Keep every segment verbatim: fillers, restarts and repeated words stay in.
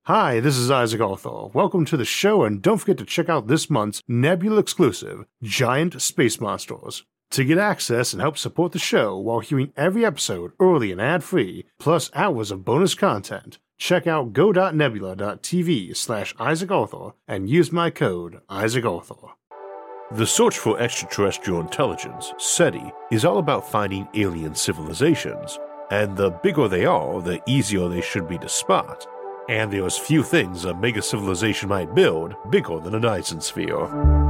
Hi, this is Isaac Arthur. Welcome to the show, and don't forget to check out this month's Nebula exclusive, Giant Space Monsters. To get access and help support the show while hearing every episode early and ad-free, plus hours of bonus content, check out go.nebula.tv slash Isaac Arthur and use my code Isaac Arthur. The search for extraterrestrial intelligence, SETI, is all about finding alien civilizations, and the bigger they are, the easier they should be to spot. And there's few things a mega civilization might build bigger than a Dyson sphere.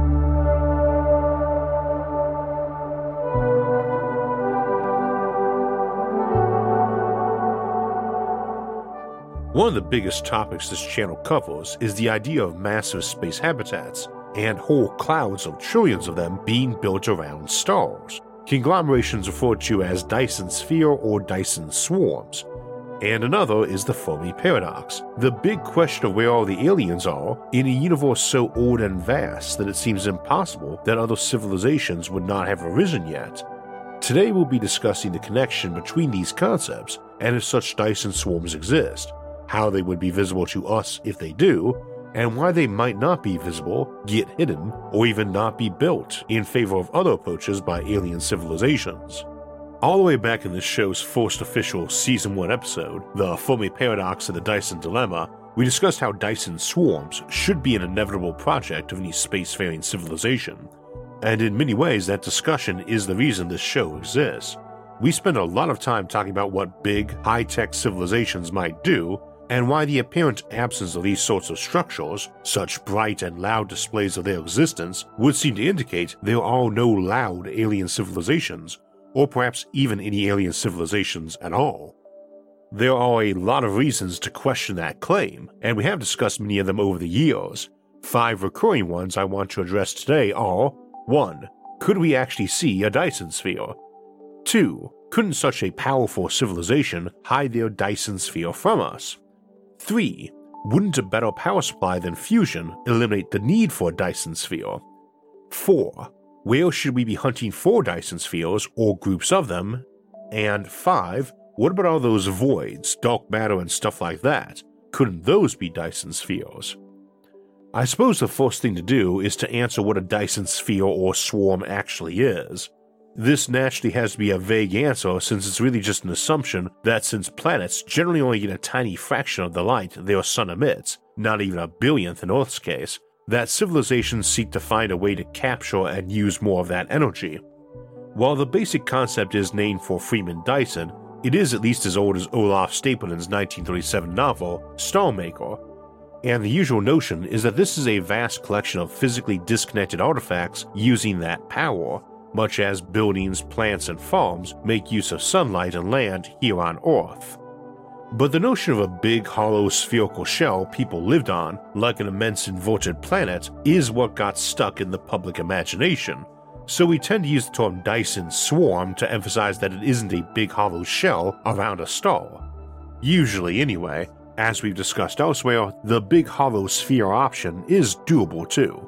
One of the biggest topics this channel covers is the idea of massive space habitats, and whole clouds of trillions of them being built around stars, conglomerations referred to as Dyson sphere or Dyson swarms. And another is the Fermi paradox, the big question of where all the aliens are in a universe so old and vast that it seems impossible that other civilizations would not have arisen yet. Today we'll be discussing the connection between these concepts and if such Dyson swarms exist, how they would be visible to us if they do, and why they might not be visible, get hidden, or even not be built in favor of other approaches by alien civilizations. All the way back in this show's first official Season one episode, The Fermi Paradox and the Dyson Dilemma, we discussed how Dyson swarms should be an inevitable project of any spacefaring civilization. And in many ways that discussion is the reason this show exists. We spend a lot of time talking about what big, high-tech civilizations might do, and why the apparent absence of these sorts of structures, such bright and loud displays of their existence, would seem to indicate there are no loud alien civilizations, or perhaps even any alien civilizations at all. There are a lot of reasons to question that claim, and we have discussed many of them over the years. Five recurring ones I want to address today are: one. Could we actually see a Dyson sphere? two. Couldn't such a powerful civilization hide their Dyson sphere from us? three. Wouldn't a better power supply than fusion eliminate the need for a Dyson sphere? four. Where should we be hunting for Dyson spheres or groups of them? And five. What about all those voids, dark matter and stuff like that? Couldn't those be Dyson spheres? I suppose the first thing to do is to answer what a Dyson sphere or swarm actually is. This naturally has to be a vague answer since it's really just an assumption that since planets generally only get a tiny fraction of the light their sun emits, not even a billionth in Earth's case, that civilizations seek to find a way to capture and use more of that energy. While the basic concept is named for Freeman Dyson, it is at least as old as Olaf Stapledon's nineteen thirty-seven novel, Star Maker, and the usual notion is that this is a vast collection of physically disconnected artifacts using that power, much as buildings, plants, and farms make use of sunlight and land here on Earth. But the notion of a big, hollow, spherical shell people lived on, like an immense inverted planet, is what got stuck in the public imagination, so we tend to use the term Dyson swarm to emphasize that it isn't a big hollow shell around a star. Usually anyway, as we've discussed elsewhere, the big hollow sphere option is doable too.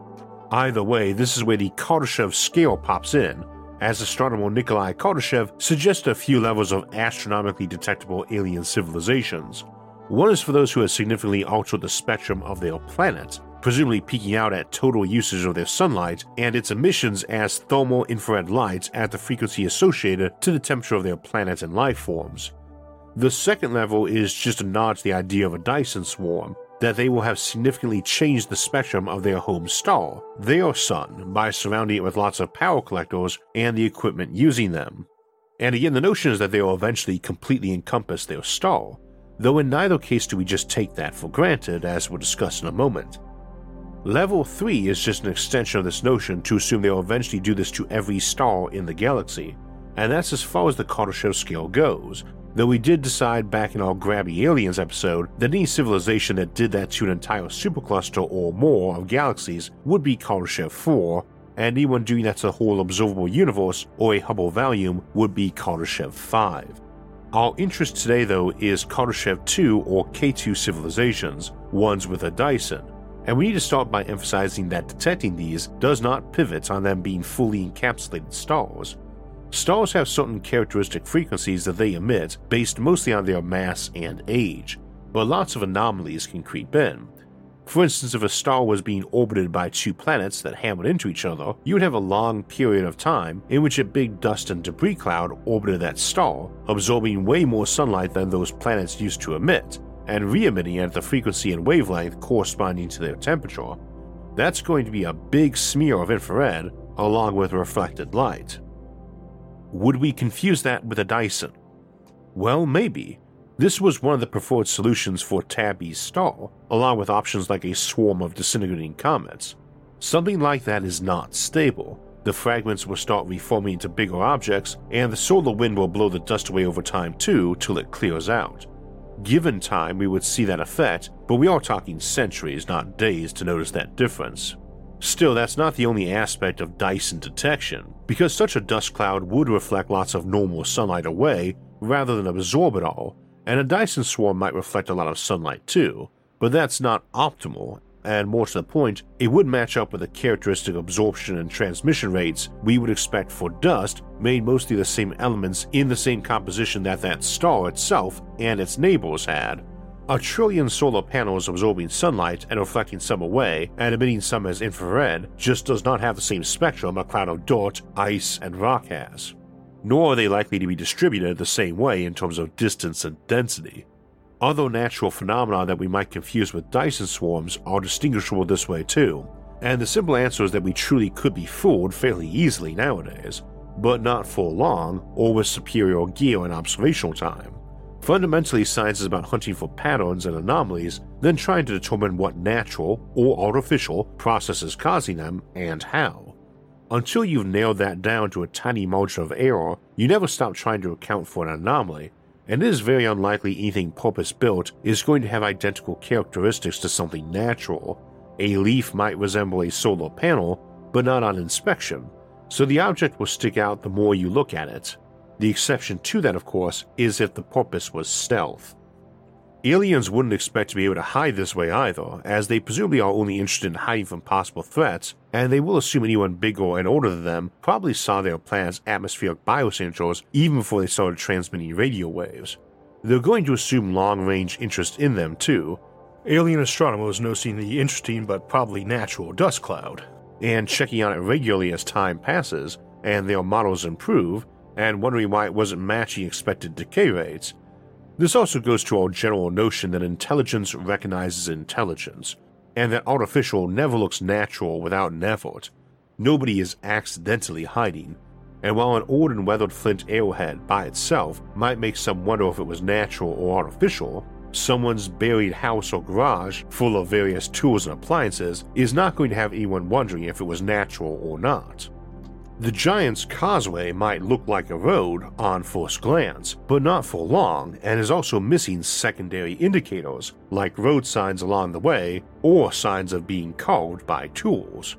Either way, this is where the Kardashev scale pops in, as astronomer Nikolai Kardashev suggests a few levels of astronomically detectable alien civilizations. One is for those who have significantly altered the spectrum of their planet, presumably peaking out at total usage of their sunlight and its emissions as thermal infrared light at the frequency associated to the temperature of their planet and life forms. The second level is just a nod to the idea of a Dyson swarm, that they will have significantly changed the spectrum of their home star, their sun, by surrounding it with lots of power collectors and the equipment using them. And again, the notion is that they will eventually completely encompass their star, though in neither case do we just take that for granted, as we'll discuss in a moment. Level three is just an extension of this notion to assume they will eventually do this to every star in the galaxy, and that's as far as the Kardashev scale goes, though we did decide back in our Grabby Aliens episode that any civilization that did that to an entire supercluster or more of galaxies would be Kardashev four, and anyone doing that to the whole observable universe or a Hubble volume would be Kardashev five. Our interest today though is Kardashev two or K two civilizations, ones with a Dyson, and we need to start by emphasizing that detecting these does not pivot on them being fully encapsulated stars. Stars have certain characteristic frequencies that they emit based mostly on their mass and age, but lots of anomalies can creep in. For instance, if a star was being orbited by two planets that hammered into each other, you would have a long period of time in which a big dust and debris cloud orbited that star, absorbing way more sunlight than those planets used to emit, and re-emitting at the frequency and wavelength corresponding to their temperature. That's going to be a big smear of infrared, along with reflected light. Would we confuse that with a Dyson? Well, maybe. This was one of the preferred solutions for Tabby's star, along with options like a swarm of disintegrating comets. Something like that is not stable. The fragments will start reforming into bigger objects, and the solar wind will blow the dust away over time too till it clears out. Given time, we would see that effect, but we are talking centuries, not days, to notice that difference. Still, that's not the only aspect of Dyson detection, because such a dust cloud would reflect lots of normal sunlight away rather than absorb it all, and a Dyson swarm might reflect a lot of sunlight too, but that's not optimal, and more to the point, it would match up with the characteristic absorption and transmission rates we would expect for dust made mostly the same elements in the same composition that that star itself and its neighbors had. A trillion solar panels absorbing sunlight and reflecting some away and emitting some as infrared just does not have the same spectrum a cloud of dirt, ice, and rock has. Nor are they likely to be distributed the same way in terms of distance and density. Other natural phenomena that we might confuse with Dyson swarms are distinguishable this way too, and the simple answer is that we truly could be fooled fairly easily nowadays, but not for long or with superior gear and observational time. Fundamentally, science is about hunting for patterns and anomalies, then trying to determine what natural or artificial process is causing them and how. Until you've nailed that down to a tiny margin of error, you never stop trying to account for an anomaly, and it is very unlikely anything purpose-built is going to have identical characteristics to something natural. A leaf might resemble a solar panel, but not on inspection, so the object will stick out the more you look at it. The exception to that, of course, is if the purpose was stealth. Aliens wouldn't expect to be able to hide this way either, as they presumably are only interested in hiding from possible threats, and they will assume anyone bigger and older than them probably saw their planet's atmospheric biosignatures even before they started transmitting radio waves. They're going to assume long-range interest in them too. Alien astronomers noticing the interesting but probably natural dust cloud, and checking on it regularly as time passes and their models improve, and wondering why it wasn't matching expected decay rates. This also goes to our general notion that intelligence recognizes intelligence, and that artificial never looks natural without an effort. Nobody is accidentally hiding, and while an old and weathered flint arrowhead by itself might make some wonder if it was natural or artificial, someone's buried house or garage full of various tools and appliances is not going to have anyone wondering if it was natural or not. The Giant's Causeway might look like a road on first glance, but not for long, and is also missing secondary indicators, like road signs along the way or signs of being carved by tools.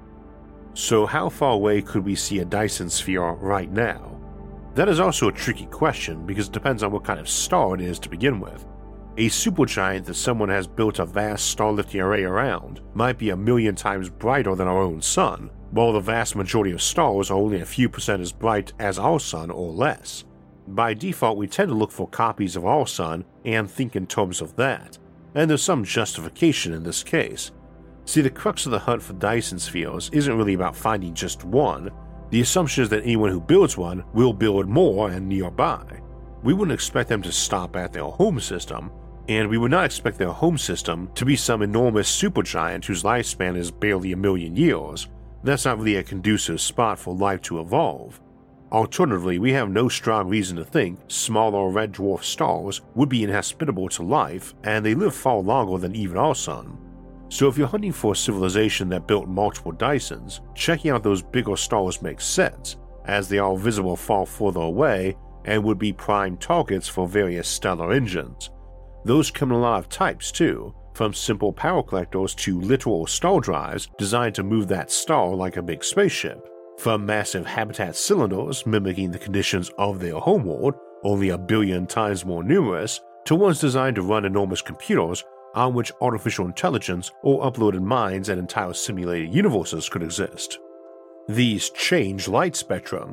So how far away could we see a Dyson sphere right now? That is also a tricky question because it depends on what kind of star it is to begin with. A supergiant that someone has built a vast star-lifting array around might be a million times brighter than our own sun, while the vast majority of stars are only a few percent as bright as our sun or less. By default, we tend to look for copies of our sun and think in terms of that, and there's some justification in this case. See, the crux of the hunt for Dyson spheres isn't really about finding just one. The assumption is that anyone who builds one will build more and nearby. We wouldn't expect them to stop at their home system, and we would not expect their home system to be some enormous supergiant whose lifespan is barely a million years. That's not really a conducive spot for life to evolve. Alternatively, we have no strong reason to think smaller red dwarf stars would be inhospitable to life, and they live far longer than even our sun. So if you're hunting for a civilization that built multiple Dysons, checking out those bigger stars makes sense, as they are visible far further away and would be prime targets for various stellar engines. Those come in a lot of types too, from simple power collectors to literal star drives designed to move that star like a big spaceship, from massive habitat cylinders mimicking the conditions of their homeworld, only a billion times more numerous, to ones designed to run enormous computers on which artificial intelligence or uploaded minds and entire simulated universes could exist. These change light spectrums,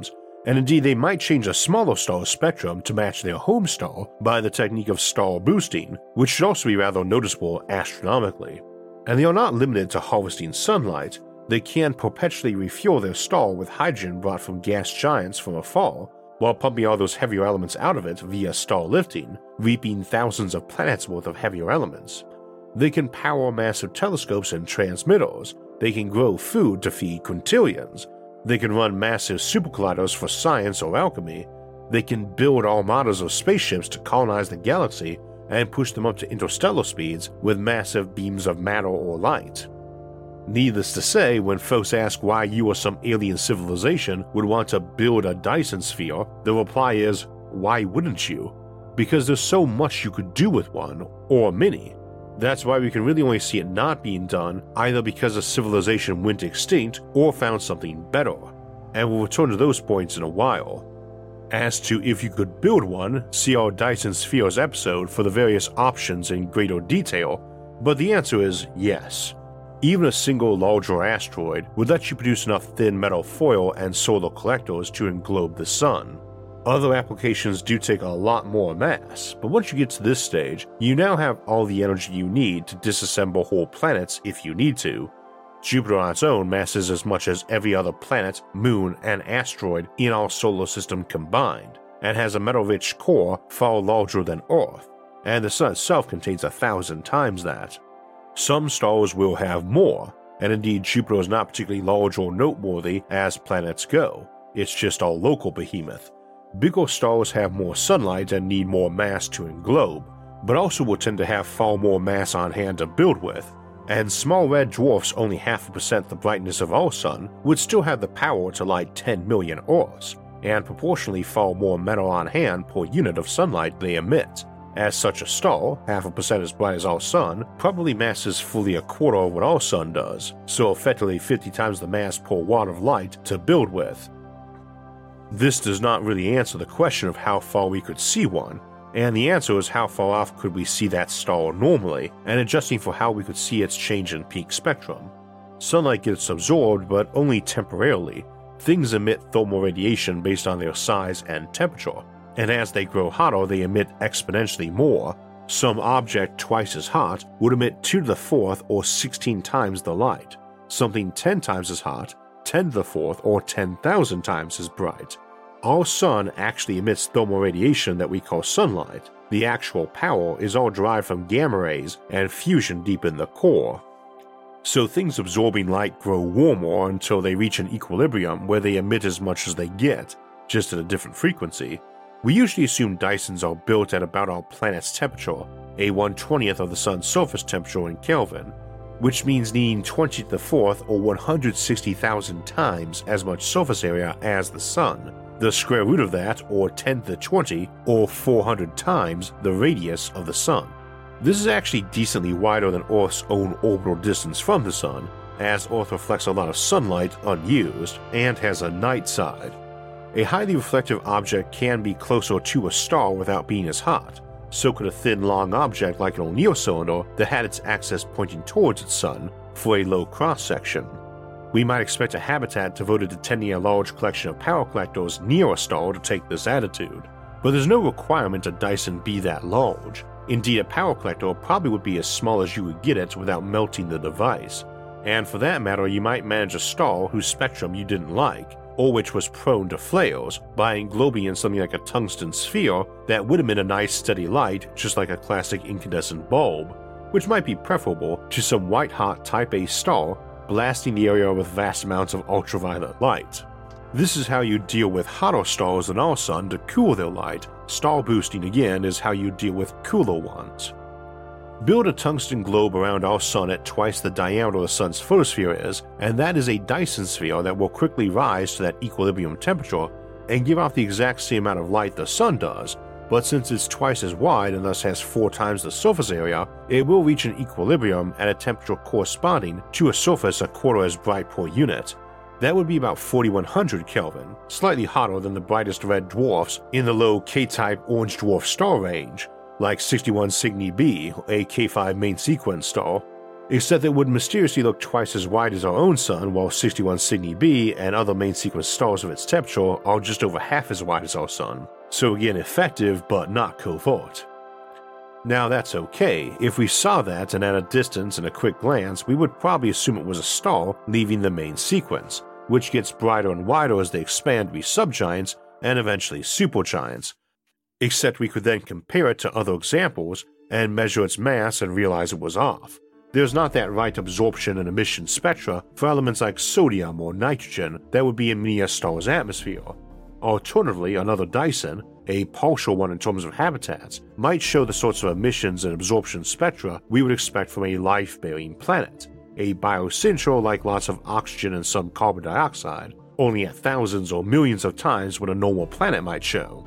and indeed they might change a smaller star's spectrum to match their home star by the technique of star boosting, which should also be rather noticeable astronomically. And they are not limited to harvesting sunlight. They can perpetually refuel their star with hydrogen brought from gas giants from afar, while pumping all those heavier elements out of it via star lifting, reaping thousands of planets worth of heavier elements. They can power massive telescopes and transmitters. They can grow food to feed quintillions. They can run massive supercolliders for science or alchemy. They can build armadas of spaceships to colonize the galaxy and push them up to interstellar speeds with massive beams of matter or light. Needless to say, when folks ask why you or some alien civilization would want to build a Dyson sphere, the reply is, why wouldn't you? Because there's so much you could do with one, or many. That's why we can really only see it not being done, either because a civilization went extinct or found something better, and we'll return to those points in a while. As to if you could build one, see our Dyson Spheres episode for the various options in greater detail, but the answer is yes. Even a single larger asteroid would let you produce enough thin metal foil and solar collectors to englobe the sun. Other applications do take a lot more mass, but once you get to this stage, you now have all the energy you need to disassemble whole planets if you need to. Jupiter on its own masses as much as every other planet, moon, and asteroid in our solar system combined, and has a metal-rich core far larger than Earth, and the sun itself contains a thousand times that. Some stars will have more, and indeed Jupiter is not particularly large or noteworthy as planets go. It's just our local behemoth. Bigger stars have more sunlight and need more mass to englobe, but also will tend to have far more mass on hand to build with, and small red dwarfs only half a percent the brightness of our sun would still have the power to light ten million Earths, and proportionally far more metal on hand per unit of sunlight they emit, as such a star, half a percent as bright as our sun, probably masses fully a quarter of what our sun does, so effectively fifty times the mass per watt of light to build with. This does not really answer the question of how far we could see one, and the answer is how far off could we see that star normally, and adjusting for how we could see its change in peak spectrum. Sunlight gets absorbed, but only temporarily. Things emit thermal radiation based on their size and temperature, and as they grow hotter they emit exponentially more. Some object twice as hot would emit two to the fourth or sixteen times the light. Something ten times as hot, ten to the fourth or ten thousand times as bright. Our sun actually emits thermal radiation that we call sunlight. The actual power is all derived from gamma rays and fusion deep in the core. So things absorbing light grow warmer until they reach an equilibrium where they emit as much as they get, just at a different frequency. We usually assume Dysons are built at about our planet's temperature, a one twentieth of the sun's surface temperature in Kelvin, which means needing twenty to the fourth or one hundred sixty thousand times as much surface area as the sun, the square root of that, or ten to the twenty, or four hundred times the radius of the sun. This is actually decently wider than Earth's own orbital distance from the sun, as Earth reflects a lot of sunlight unused and has a night side. A highly reflective object can be closer to a star without being as hot. So could a thin, long object like an O'Neill cylinder that had its axis pointing towards its sun for a low cross-section. We might expect a habitat devoted to tending a large collection of power collectors near a star to take this attitude, but there's no requirement a Dyson be that large. Indeed, a power collector probably would be as small as you would get it without melting the device, and for that matter you might manage a star whose spectrum you didn't like, or which was prone to flares, by englobing in something like a tungsten sphere that would emit a nice steady light just like a classic incandescent bulb, which might be preferable to some white-hot Type A star blasting the area with vast amounts of ultraviolet light. This is how you deal with hotter stars than our sun to cool their light. Star boosting again is how you deal with cooler ones. Build a tungsten globe around our sun at twice the diameter the sun's photosphere is, and that is a Dyson sphere that will quickly rise to that equilibrium temperature and give off the exact same amount of light the sun does, but since it's twice as wide and thus has four times the surface area, it will reach an equilibrium at a temperature corresponding to a surface a quarter as bright per unit. That would be about forty-one hundred Kelvin, slightly hotter than the brightest red dwarfs in the low K-type orange dwarf star range, like sixty-one Cygni b, a K five main sequence star. except it would mysteriously look twice as wide as our own sun, while sixty-one Cygni b and other main sequence stars of its temperature are just over half as wide as our sun, so again effective but not covert. Now that's okay. If we saw that and at a distance and a quick glance, we would probably assume it was a star leaving the main sequence, which gets brighter and wider as they expand to be subgiants and eventually supergiants. Except we could then compare it to other examples and measure its mass and realize it was off. There's not that right absorption and emission spectra for elements like sodium or nitrogen that would be in many a star's atmosphere. Alternatively, another Dyson, a partial one in terms of habitats, might show the sorts of emissions and absorption spectra we would expect from a life-bearing planet, a biosignature like lots of oxygen and some carbon dioxide, only at thousands or millions of times what a normal planet might show.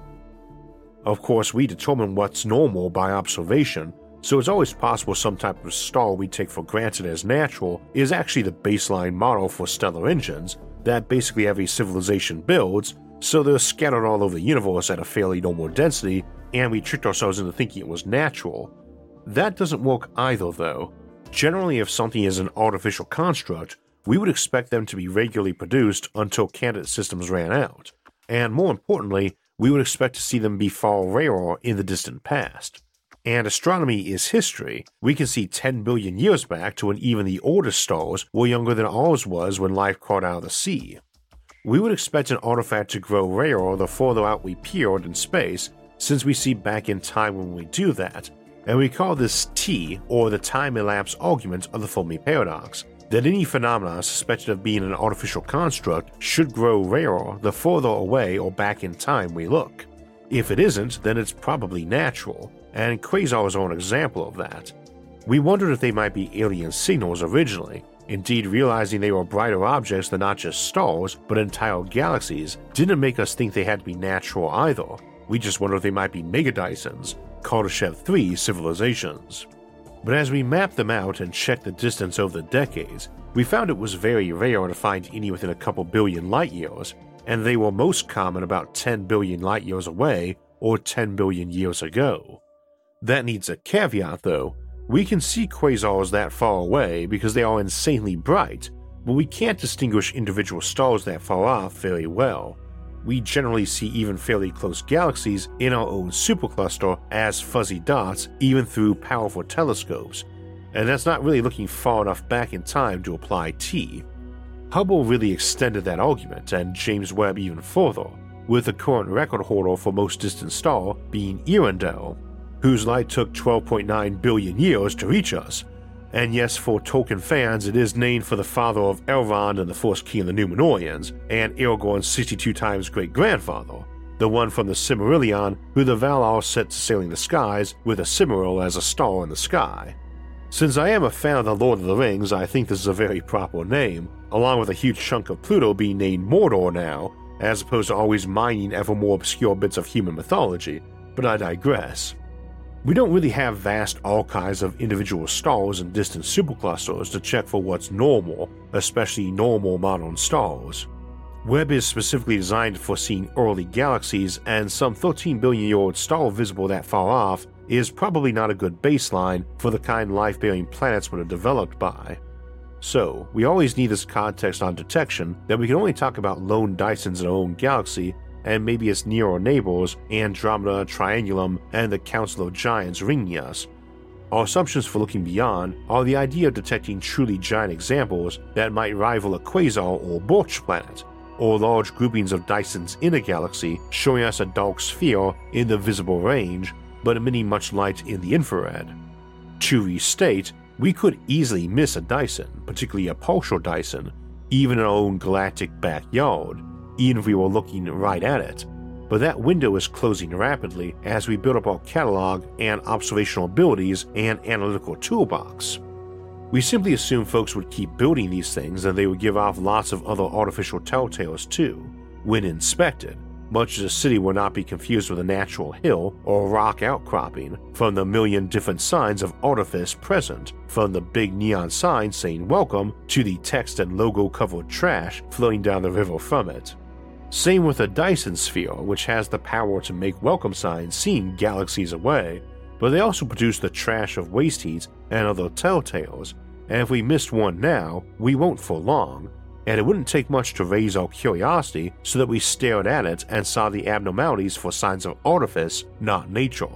Of course, we determine what's normal by observation, so it's always possible some type of star we take for granted as natural is actually the baseline model for stellar engines that basically every civilization builds, so they're scattered all over the universe at a fairly normal density, and we tricked ourselves into thinking it was natural. That doesn't work either, though. Generally, if something is an artificial construct, we would expect them to be regularly produced until candidate systems ran out, and more importantly, we would expect to see them be far rarer in the distant past. And astronomy is history. We can see ten billion years back to when even the oldest stars were younger than ours was when life crawled out of the sea. We would expect an artifact to grow rarer the further out we peered in space, since we see back in time when we do that, and we call this T, or the time-elapse argument of the Fermi paradox, that any phenomena suspected of being an artificial construct should grow rarer the further away or back in time we look. If it isn't, then it's probably natural, and quasars are an example of that. We wondered if they might be alien signals originally. Indeed, realizing they were brighter objects than not just stars, but entire galaxies, didn't make us think they had to be natural either. We just wondered if they might be megadysons, Kardashev three civilizations. But as we mapped them out and checked the distance over the decades, we found it was very rare to find any within a couple billion light years, and they were most common about ten billion light years away or ten billion years ago. That needs a caveat though. We can see quasars that far away because they are insanely bright, but we can't distinguish individual stars that far off very well. We generally see even fairly close galaxies in our own supercluster as fuzzy dots even through powerful telescopes, and that's not really looking far enough back in time to apply T. Hubble really extended that argument, and James Webb even further, with the current record holder for most distant star being Earendel, whose light took twelve point nine billion years to reach us. And yes, for Tolkien fans, it is named for the father of Elrond and the first king of the Númenóreans, and Aragorn's sixty-two times great-grandfather, the one from the Silmarillion who the Valar set to sailing the skies with a Silmaril as a star in the sky. Since I am a fan of the Lord of the Rings, I think this is a very proper name, along with a huge chunk of Pluto being named Mordor now, as opposed to always mining ever more obscure bits of human mythology, but I digress. We don't really have vast archives of individual stars and distant superclusters to check for what's normal, especially normal modern stars. Webb is specifically designed for seeing early galaxies, and some thirteen billion year old star visible that far off is probably not a good baseline for the kind life-bearing planets would have developed by. So, we always need this context on detection that we can only talk about lone Dysons in our own galaxy and maybe its nearer neighbors, Andromeda, Triangulum, and the Council of Giants ringing us. Our assumptions for looking beyond are the idea of detecting truly giant examples that might rival a quasar or Birch planet, or large groupings of Dysons in a galaxy showing us a dark sphere in the visible range, but emitting much light in the infrared. To restate, we could easily miss a Dyson, particularly a partial Dyson, even in our own galactic backyard, even if we were looking right at it, but that window is closing rapidly as we build up our catalog and observational abilities and analytical toolbox. We simply assumed folks would keep building these things and they would give off lots of other artificial telltales too, when inspected, much as a city will not be confused with a natural hill or rock outcropping from the million different signs of artifice present, from the big neon sign saying welcome to the text and logo covered trash flowing down the river from it. Same with a Dyson sphere, which has the power to make welcome signs seen galaxies away, but they also produce the trash of waste heat and other telltales, and if we missed one now, we won't for long, and it wouldn't take much to raise our curiosity so that we stared at it and saw the abnormalities for signs of artifice, not nature.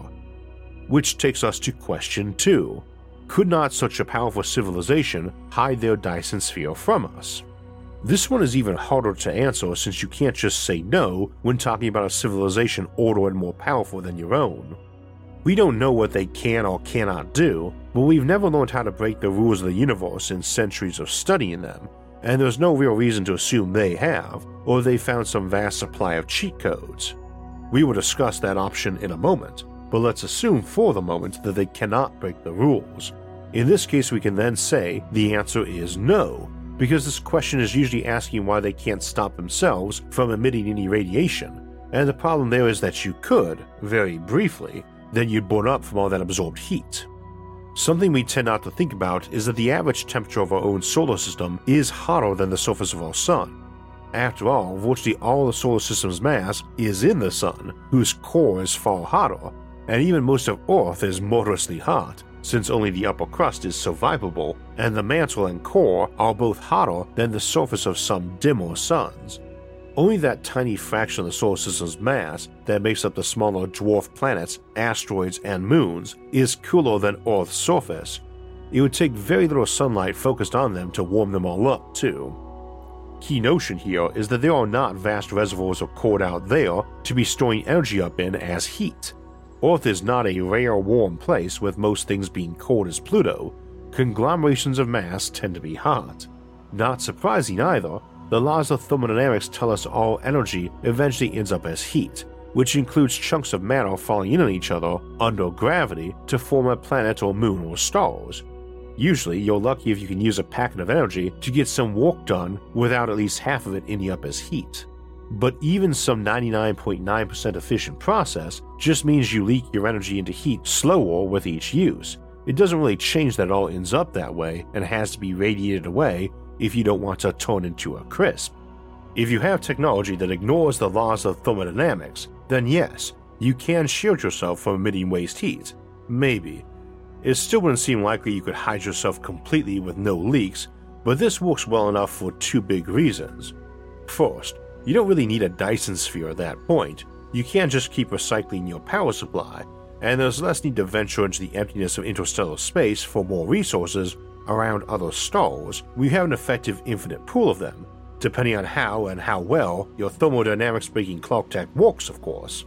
Which takes us to question two. Could not such a powerful civilization hide their Dyson sphere from us? This one is even harder to answer since you can't just say no when talking about a civilization older and more powerful than your own. We don't know what they can or cannot do, but we've never learned how to break the rules of the universe in centuries of studying them, and there's no real reason to assume they have, or they found some vast supply of cheat codes. We will discuss that option in a moment, but let's assume for the moment that they cannot break the rules. In this case, we can then say the answer is no, because this question is usually asking why they can't stop themselves from emitting any radiation, and the problem there is that you could, very briefly, then you'd burn up from all that absorbed heat. Something we tend not to think about is that the average temperature of our own solar system is hotter than the surface of our sun. After all, virtually all the solar system's mass is in the sun, whose core is far hotter, and even most of Earth is murderously hot, since only the upper crust is survivable, and the mantle and core are both hotter than the surface of some dimmer suns. Only that tiny fraction of the solar system's mass that makes up the smaller dwarf planets, asteroids, and moons is cooler than Earth's surface. It would take very little sunlight focused on them to warm them all up, too. Key notion here is that there are not vast reservoirs of core out there to be storing energy up in as heat. Earth is not a rare warm place with most things being cold as Pluto. Conglomerations of mass tend to be hot. Not surprising either, the laws of thermodynamics tell us all energy eventually ends up as heat, which includes chunks of matter falling in on each other under gravity to form a planet or moon or stars. Usually, you're lucky if you can use a packet of energy to get some work done without at least half of it ending up as heat. But even some ninety-nine point nine percent efficient process just means you leak your energy into heat slower with each use. It doesn't really change that it all ends up that way and has to be radiated away if you don't want to turn into a crisp. If you have technology that ignores the laws of thermodynamics, then yes, you can shield yourself from emitting waste heat. Maybe. It still wouldn't seem likely you could hide yourself completely with no leaks, but this works well enough for two big reasons. First, you don't really need a Dyson sphere at that point. You can't just keep recycling your power supply, and there's less need to venture into the emptiness of interstellar space for more resources around other stars. We have an effective infinite pool of them, depending on how and how well your thermodynamics breaking clock tech works, of course.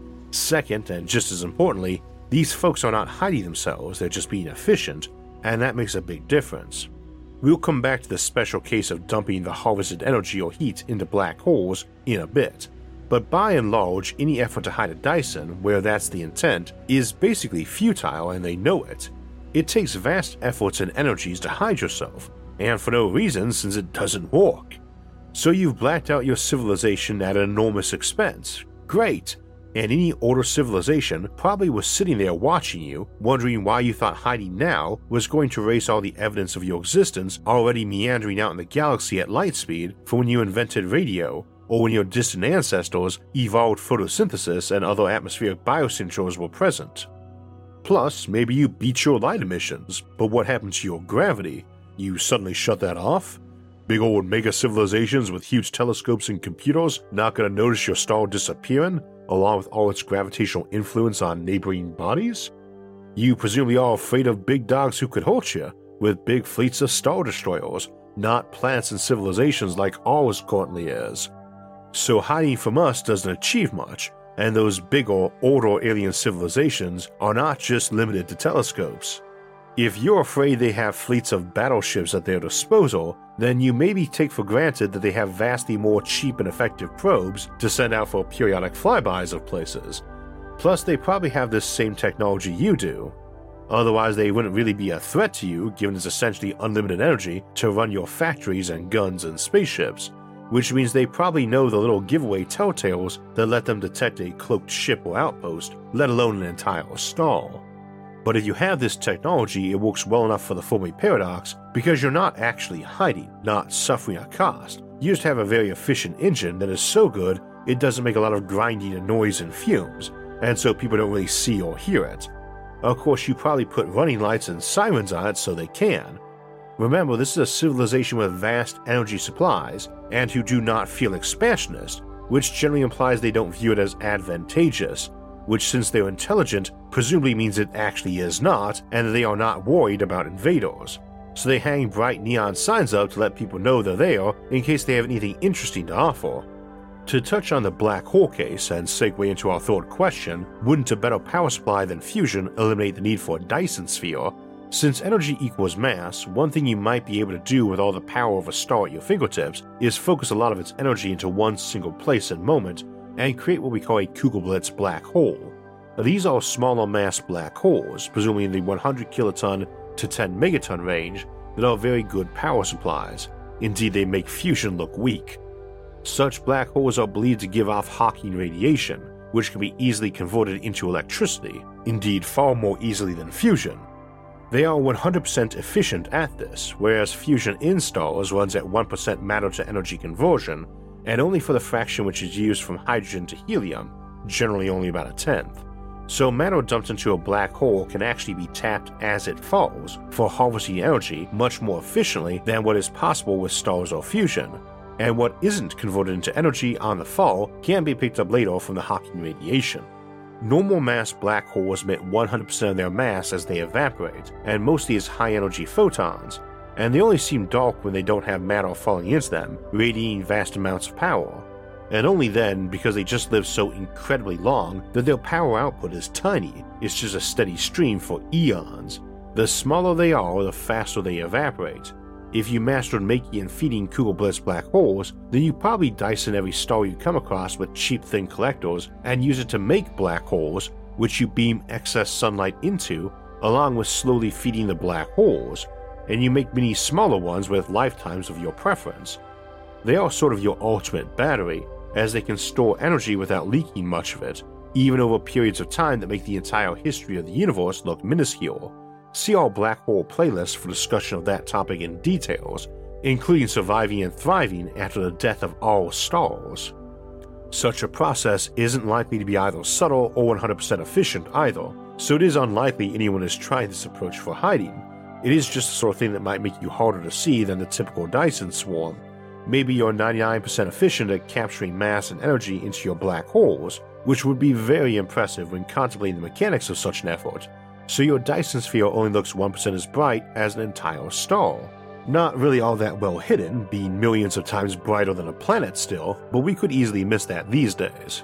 Second, and just as importantly, these folks are not hiding themselves, they're just being efficient, and that makes a big difference. We'll come back to the special case of dumping the harvested energy or heat into black holes in a bit, but by and large, any effort to hide a Dyson, where that's the intent, is basically futile and they know it. It takes vast efforts and energies to hide yourself, and for no reason since it doesn't work. So you've blacked out your civilization at an enormous expense. Great! And any older civilization probably was sitting there watching you, wondering why you thought hiding now was going to erase all the evidence of your existence already meandering out in the galaxy at light speed for when you invented radio, or when your distant ancestors evolved photosynthesis and other atmospheric biosignatures were present. Plus, maybe you beat your light emissions, but what happened to your gravity? You suddenly shut that off? Big old mega civilizations with huge telescopes and computers not gonna notice your star disappearing, along with all its gravitational influence on neighboring bodies? You presumably are afraid of big dogs who could hurt you, with big fleets of star destroyers, not planets and civilizations like ours currently is. So hiding from us doesn't achieve much, and those bigger, older alien civilizations are not just limited to telescopes. If you're afraid they have fleets of battleships at their disposal, then you maybe take for granted that they have vastly more cheap and effective probes to send out for periodic flybys of places. Plus, they probably have this same technology you do. Otherwise, they wouldn't really be a threat to you, given it's essentially unlimited energy to run your factories and guns and spaceships, which means they probably know the little giveaway telltales that let them detect a cloaked ship or outpost, let alone an entire star. But if you have this technology, it works well enough for the Fermi paradox because you're not actually hiding, not suffering a cost. You just have a very efficient engine that is so good it doesn't make a lot of grinding and noise and fumes, and so people don't really see or hear it. Of course, you probably put running lights and sirens on it so they can. Remember, this is a civilization with vast energy supplies and who do not feel expansionist, which generally implies they don't view it as advantageous, which, since they're intelligent, presumably means it actually is not, and that they are not worried about invaders. So they hang bright neon signs up to let people know they're there in case they have anything interesting to offer. To touch on the black hole case and segue into our third question, wouldn't a better power supply than fusion eliminate the need for a Dyson sphere? Since energy equals mass, one thing you might be able to do with all the power of a star at your fingertips is focus a lot of its energy into one single place and moment, and create what we call a Kugelblitz black hole. Now, these are smaller mass black holes, presumably in the one hundred kiloton to ten megaton range, that are very good power supplies. Indeed, they make fusion look weak. Such black holes are believed to give off Hawking radiation, which can be easily converted into electricity, indeed far more easily than fusion. They are one hundred percent efficient at this, whereas fusion in stars runs at one percent matter-to-energy conversion, and only for the fraction which is used from hydrogen to helium, generally only about a tenth. So matter dumped into a black hole can actually be tapped as it falls for harvesting energy much more efficiently than what is possible with stars or fusion, and what isn't converted into energy on the fall can be picked up later from the Hawking radiation. Normal mass black holes emit one hundred percent of their mass as they evaporate, and mostly as high-energy photons, and they only seem dark when they don't have matter falling into them, radiating vast amounts of power. And only then, because they just live so incredibly long that their power output is tiny, it's just a steady stream for eons. The smaller they are, the faster they evaporate. If you mastered making and feeding Kugelblitz black holes, then you probably Dyson every star you come across with cheap thin collectors and use it to make black holes, which you beam excess sunlight into, along with slowly feeding the black holes, and you make many smaller ones with lifetimes of your preference. They are sort of your ultimate battery, as they can store energy without leaking much of it, even over periods of time that make the entire history of the universe look minuscule. See our black hole playlist for discussion of that topic in details, including surviving and thriving after the death of all stars. Such a process isn't likely to be either subtle or one hundred percent efficient either, so it is unlikely anyone has tried this approach for hiding. It is just the sort of thing that might make you harder to see than the typical Dyson swarm. Maybe you're ninety-nine percent efficient at capturing mass and energy into your black holes, which would be very impressive when contemplating the mechanics of such an effort, so your Dyson sphere only looks one percent as bright as an entire star. Not really all that well hidden, being millions of times brighter than a planet still, but we could easily miss that these days.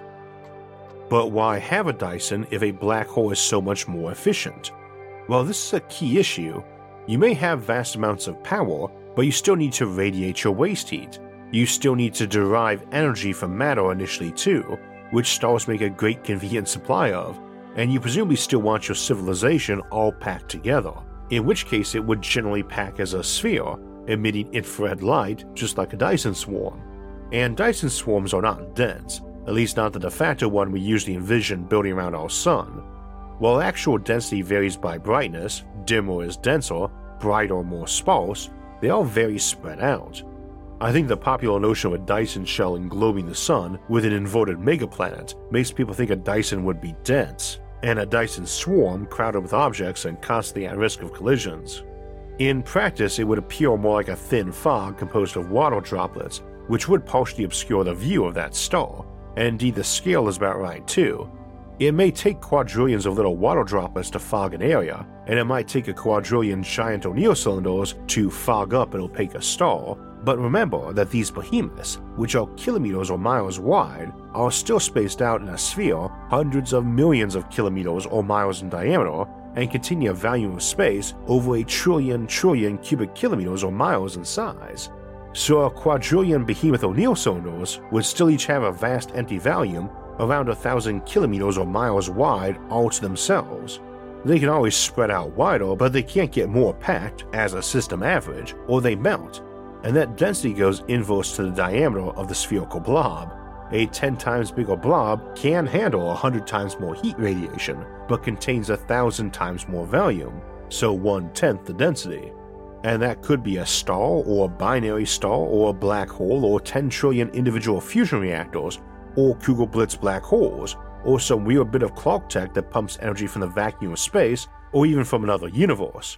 But why have a Dyson if a black hole is so much more efficient? Well, this is a key issue. You may have vast amounts of power, but you still need to radiate your waste heat. You still need to derive energy from matter initially too, which stars make a great convenient supply of, and you presumably still want your civilization all packed together, in which case it would generally pack as a sphere, emitting infrared light just like a Dyson swarm. And Dyson swarms are not dense, at least not the de facto one we usually envision building around our sun. While actual density varies by brightness, dimmer is denser, brighter more sparse, they are very spread out. I think the popular notion of a Dyson shell englobing the sun with an inverted megaplanet makes people think a Dyson would be dense, and a Dyson swarm crowded with objects and constantly at risk of collisions. In practice, it would appear more like a thin fog composed of water droplets, which would partially obscure the view of that star, and indeed the scale is about right too. It may take quadrillions of little water droplets to fog an area, and it might take a quadrillion giant O'Neill cylinders to fog up an opaque star, but remember that these behemoths, which are kilometers or miles wide, are still spaced out in a sphere hundreds of millions of kilometers or miles in diameter and contain a volume of space over a trillion trillion cubic kilometers or miles in size. So a quadrillion behemoth O'Neill cylinders would still each have a vast empty volume around a thousand kilometers or miles wide all to themselves. They can always spread out wider, but they can't get more packed as a system average, or they melt, and that density goes inverse to the diameter of the spherical blob. A ten times bigger blob can handle one hundred times more heat radiation, but contains a thousand times more volume, so one-tenth the density. And that could be a star, or a binary star, or a black hole, or ten trillion individual fusion reactors, or Kugelblitz black holes, or some weird bit of clock tech that pumps energy from the vacuum of space, or even from another universe.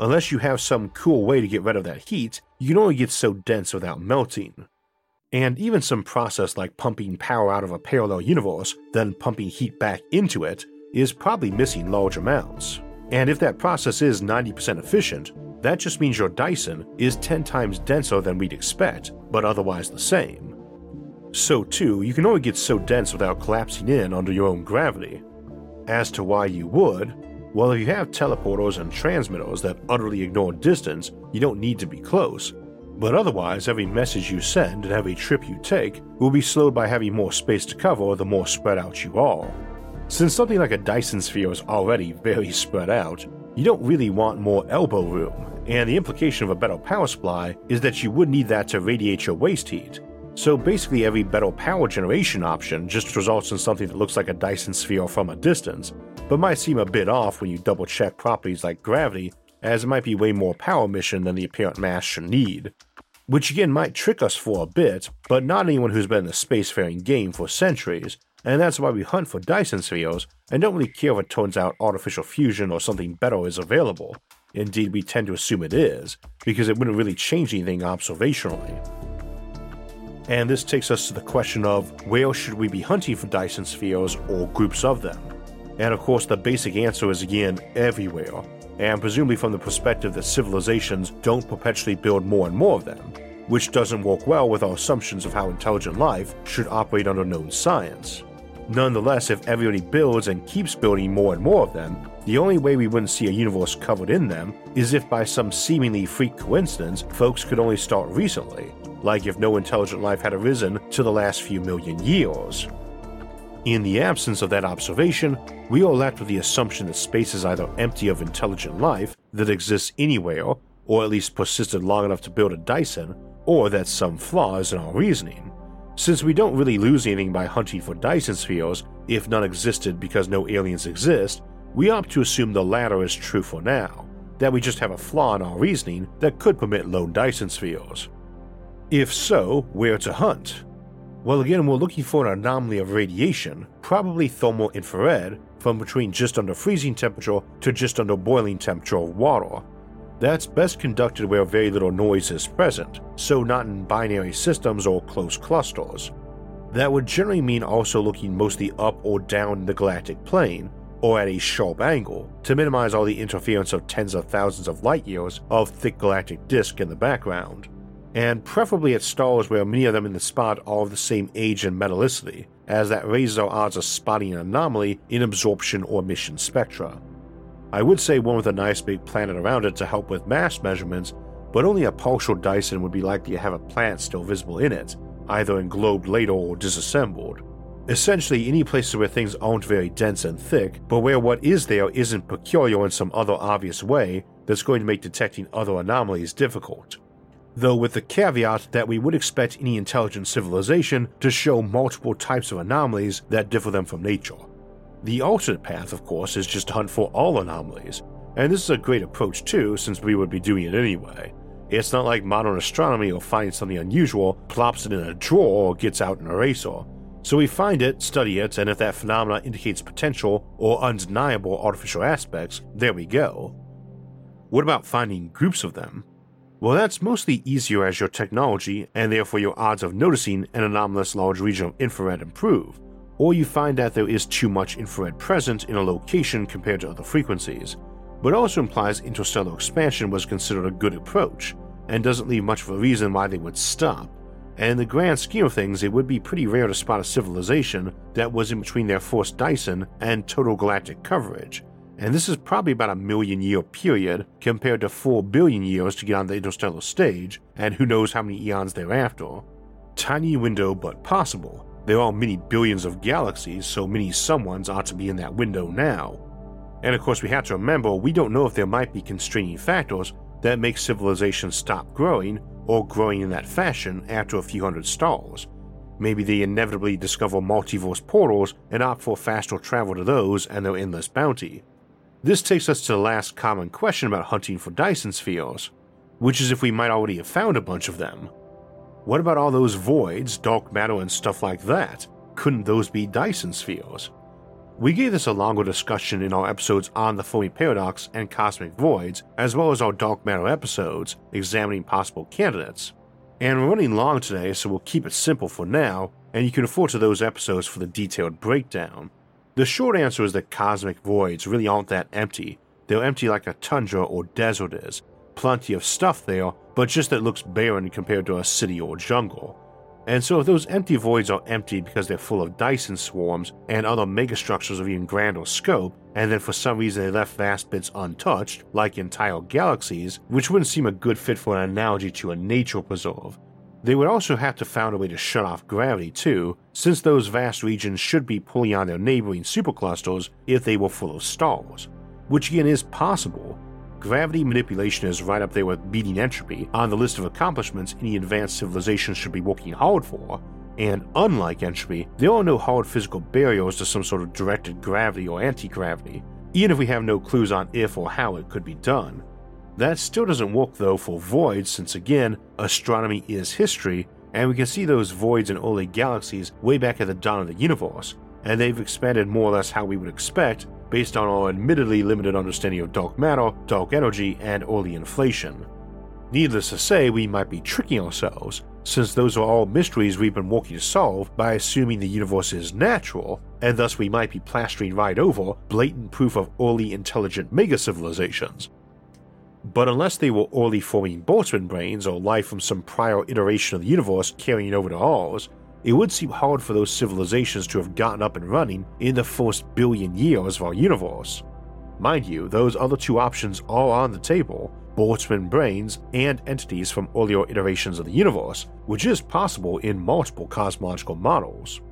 unless you have some cool way to get rid of that heat, you can only get so dense without melting. And even some process like pumping power out of a parallel universe, then pumping heat back into it, is probably missing large amounts. And if that process is ninety percent efficient, that just means your Dyson is ten times denser than we'd expect, but otherwise the same. So too, you can only get so dense without collapsing in under your own gravity. As to why you would, well, if you have teleporters and transmitters that utterly ignore distance, you don't need to be close, but otherwise every message you send and every trip you take will be slowed by having more space to cover the more spread out you are. Since something like a Dyson sphere is already very spread out, you don't really want more elbow room, and the implication of a better power supply is that you would need that to radiate your waste heat. So basically every better power generation option just results in something that looks like a Dyson sphere from a distance, but might seem a bit off when you double check properties like gravity, as it might be way more power emission than the apparent mass should need. Which again might trick us for a bit, but not anyone who's been in the spacefaring game for centuries, and that's why we hunt for Dyson spheres and don't really care if it turns out artificial fusion or something better is available. Indeed, we tend to assume it is, because it wouldn't really change anything observationally. And this takes us to the question of where should we be hunting for Dyson spheres or groups of them? And of course the basic answer is again everywhere, and presumably from the perspective that civilizations don't perpetually build more and more of them, which doesn't work well with our assumptions of how intelligent life should operate under known science. Nonetheless, if everybody builds and keeps building more and more of them, the only way we wouldn't see a universe covered in them is if by some seemingly freak coincidence folks could only start recently, like if no intelligent life had arisen to the last few million years. In the absence of that observation, we are left with the assumption that space is either empty of intelligent life that exists anywhere, or at least persisted long enough to build a Dyson, or that some flaws in our reasoning. Since we don't really lose anything by hunting for Dyson spheres if none existed because no aliens exist, we opt to assume the latter is true for now, that we just have a flaw in our reasoning that could permit lone Dyson spheres. If so, where to hunt? Well, again, we're looking for an anomaly of radiation, probably thermal infrared, from between just under freezing temperature to just under boiling temperature of water. That's best conducted where very little noise is present, so not in binary systems or close clusters. That would generally mean also looking mostly up or down the galactic plane, or at a sharp angle, to minimize all the interference of tens of thousands of light years of thick galactic disk in the background. And preferably at stars where many of them in the spot are of the same age and metallicity, as that raises our odds of spotting an anomaly in absorption or emission spectra. I would say one with a nice big planet around it to help with mass measurements, but only a partial Dyson would be likely to have a planet still visible in it, either englobed later or disassembled. Essentially any places where things aren't very dense and thick, but where what is there isn't peculiar in some other obvious way that's going to make detecting other anomalies difficult. Though with the caveat that we would expect any intelligent civilization to show multiple types of anomalies that differ them from nature. The alternate path, of course, is just to hunt for all anomalies, and this is a great approach too, since we would be doing it anyway. It's not like modern astronomy or finding something unusual, plops it in a drawer or gets out an eraser. So we find it, study it, and if that phenomena indicates potential or undeniable artificial aspects, there we go. What about finding groups of them? Well, that's mostly easier as your technology, and therefore your odds of noticing an anomalous large region of infrared improve, or you find that there is too much infrared present in a location compared to other frequencies, but also implies interstellar expansion was considered a good approach, and doesn't leave much of a reason why they would stop. And in the grand scheme of things, it would be pretty rare to spot a civilization that was in between their first Dyson and total galactic coverage, and this is probably about a million year period compared to four billion years to get on the interstellar stage, and who knows how many eons thereafter. Tiny window but possible. There are many billions of galaxies, so many someones ought to be in that window now. And of course we have to remember we don't know if there might be constraining factors that make civilizations stop growing, or growing in that fashion after a few hundred stars. Maybe they inevitably discover multiverse portals and opt for faster travel to those and their endless bounty. This takes us to the last common question about hunting for Dyson spheres, which is if we might already have found a bunch of them. What about all those voids, dark matter and stuff like that? Couldn't those be Dyson spheres? We gave this a longer discussion in our episodes on the Fermi Paradox and cosmic voids, as well as our dark matter episodes examining possible candidates. And we're running long today, so we'll keep it simple for now, and you can refer to those episodes for the detailed breakdown. The short answer is that cosmic voids really aren't that empty. They're empty like a tundra or desert is. Plenty of stuff there, but just that it looks barren compared to a city or jungle. And so if those empty voids are empty because they're full of Dyson swarms and other megastructures of even grander scope, and then for some reason they left vast bits untouched, like entire galaxies, which wouldn't seem a good fit for an analogy to a nature preserve. They would also have to find a way to shut off gravity too, since those vast regions should be pulling on their neighboring superclusters if they were full of stars. Which again is possible. Gravity manipulation is right up there with beating entropy on the list of accomplishments any advanced civilization should be working hard for, and unlike entropy, there are no hard physical barriers to some sort of directed gravity or anti-gravity, even if we have no clues on if or how it could be done. That still doesn't work though for voids, since again, astronomy is history, and we can see those voids in early galaxies way back at the dawn of the universe, and they've expanded more or less how we would expect based on our admittedly limited understanding of dark matter, dark energy, and early inflation. Needless to say, we might be tricking ourselves, since those are all mysteries we've been working to solve by assuming the universe is natural, and thus we might be plastering right over blatant proof of early intelligent mega-civilizations. But unless they were early forming Boltzmann brains or life from some prior iteration of the universe carrying over to ours, it would seem hard for those civilizations to have gotten up and running in the first billion years of our universe. Mind you, those other two options are on the table, Boltzmann brains and entities from earlier iterations of the universe, which is possible in multiple cosmological models.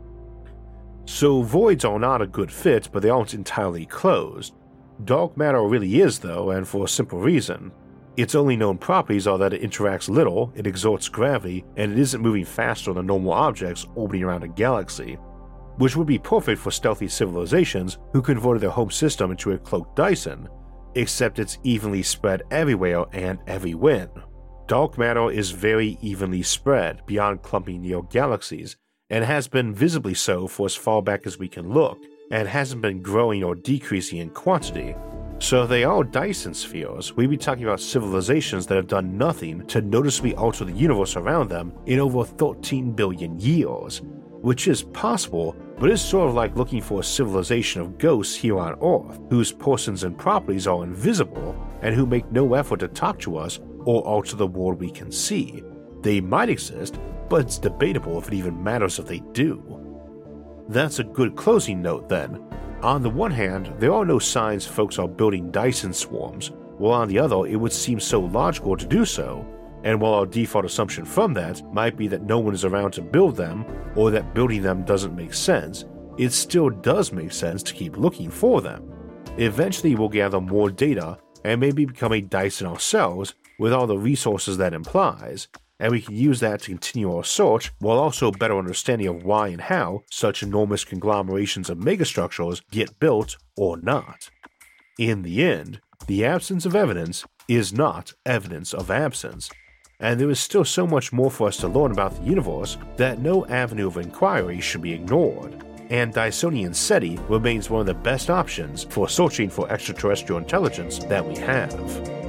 So voids are not a good fit, but they aren't entirely closed. Dark matter really is though, and for a simple reason. Its only known properties are that it interacts little, it exerts gravity, and it isn't moving faster than normal objects orbiting around a galaxy, which would be perfect for stealthy civilizations who converted their home system into a cloaked Dyson, except it's evenly spread everywhere and every when. Dark matter is very evenly spread beyond clumping near galaxies, and has been visibly so for as far back as we can look, and hasn't been growing or decreasing in quantity. So if they are Dyson spheres, we'd be talking about civilizations that have done nothing to noticeably alter the universe around them in over thirteen billion years, which is possible, but it's sort of like looking for a civilization of ghosts here on Earth, whose persons and properties are invisible, and who make no effort to talk to us or alter the world we can see. They might exist, but it's debatable if it even matters if they do. That's a good closing note then. On the one hand, there are no signs folks are building Dyson swarms, while on the other it would seem so logical to do so, and while our default assumption from that might be that no one is around to build them, or that building them doesn't make sense, it still does make sense to keep looking for them. Eventually we'll gather more data, and maybe become a Dyson ourselves with all the resources that implies, and we can use that to continue our search while also better understanding of why and how such enormous conglomerations of megastructures get built or not. In the end, the absence of evidence is not evidence of absence, and there is still so much more for us to learn about the universe that no avenue of inquiry should be ignored, and Dysonian SETI remains one of the best options for searching for extraterrestrial intelligence that we have.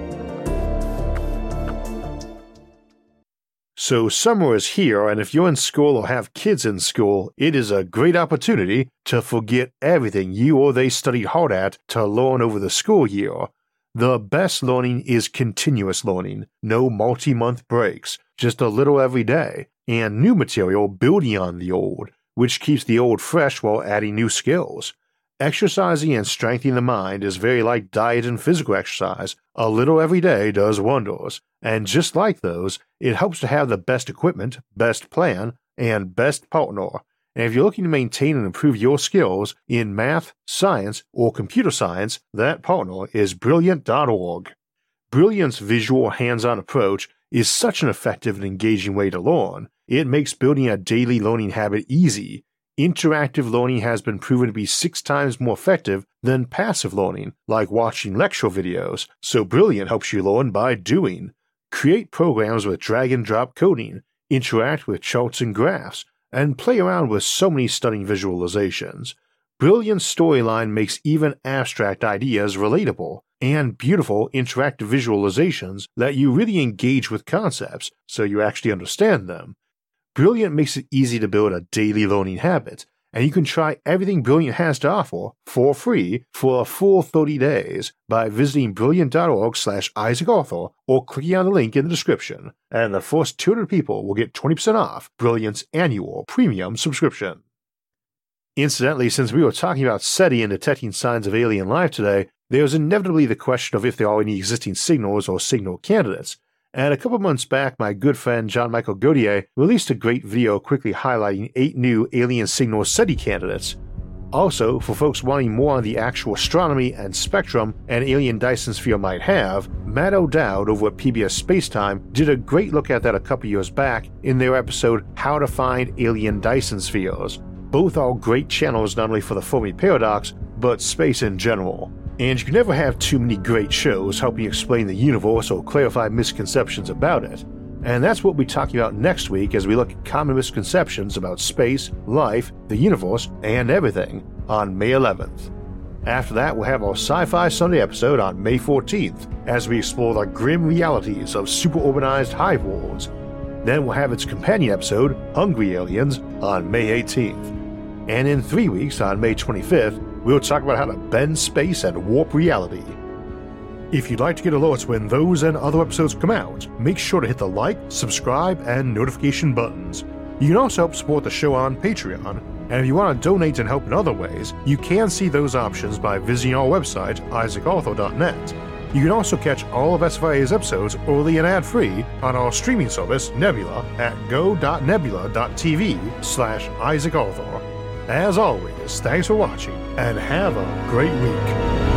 So summer is here, and if you're in school or have kids in school, it is a great opportunity to forget everything you or they studied hard at to learn over the school year. The best learning is continuous learning, no multi-month breaks, just a little every day, and new material building on the old, which keeps the old fresh while adding new skills. Exercising and strengthening the mind is very like diet and physical exercise. A little every day does wonders, and just like those, it helps to have the best equipment, best plan, and best partner. And if you're looking to maintain and improve your skills in math, science, or computer science, that partner is Brilliant dot org. Brilliant's visual, hands-on approach is such an effective and engaging way to learn. It makes building a daily learning habit easy. Interactive learning has been proven to be six times more effective than passive learning, like watching lecture videos, so Brilliant helps you learn by doing. Create programs with drag-and-drop coding, interact with charts and graphs, and play around with so many stunning visualizations. Brilliant storyline makes even abstract ideas relatable, and beautiful interactive visualizations let you really engage with concepts so you actually understand them. Brilliant makes it easy to build a daily learning habit, and you can try everything Brilliant has to offer for free for a full thirty days by visiting brilliant.org slash Isaac Arthur or clicking on the link in the description, and the first two hundred people will get twenty percent off Brilliant's annual premium subscription. Incidentally, since we were talking about SETI and detecting signs of alien life today, there's inevitably the question of if there are any existing signals or signal candidates. And a couple months back, my good friend John Michael Gauthier released a great video quickly highlighting eight new alien signal SETI candidates. Also, for folks wanting more on the actual astronomy and spectrum an alien Dyson sphere might have, Matt O'Dowd over at P B S Spacetime did a great look at that a couple years back in their episode How to Find Alien Dyson Spheres. Both are great channels not only for the Fermi Paradox, but space in general. And you can never have too many great shows helping explain the universe or clarify misconceptions about it. And that's what we'll be talking about next week as we look at common misconceptions about space, life, the universe, and everything on May eleventh. After that, we'll have our Sci-Fi Sunday episode on May fourteenth as we explore the grim realities of superurbanized hive worlds. Then we'll have its companion episode, Hungry Aliens, on May eighteenth. And in three weeks, on May twenty-fifth, we'll talk about how to bend space and warp reality. If you'd like to get alerts when those and other episodes come out, make sure to hit the like, subscribe, and notification buttons. You can also help support the show on Patreon, and if you want to donate and help in other ways, you can see those options by visiting our website, isaac arthur dot net. You can also catch all of S F I A's episodes early and ad-free on our streaming service, Nebula, at go dot nebula dot t v slash Isaac Arthur. As always, thanks for watching, and have a great week.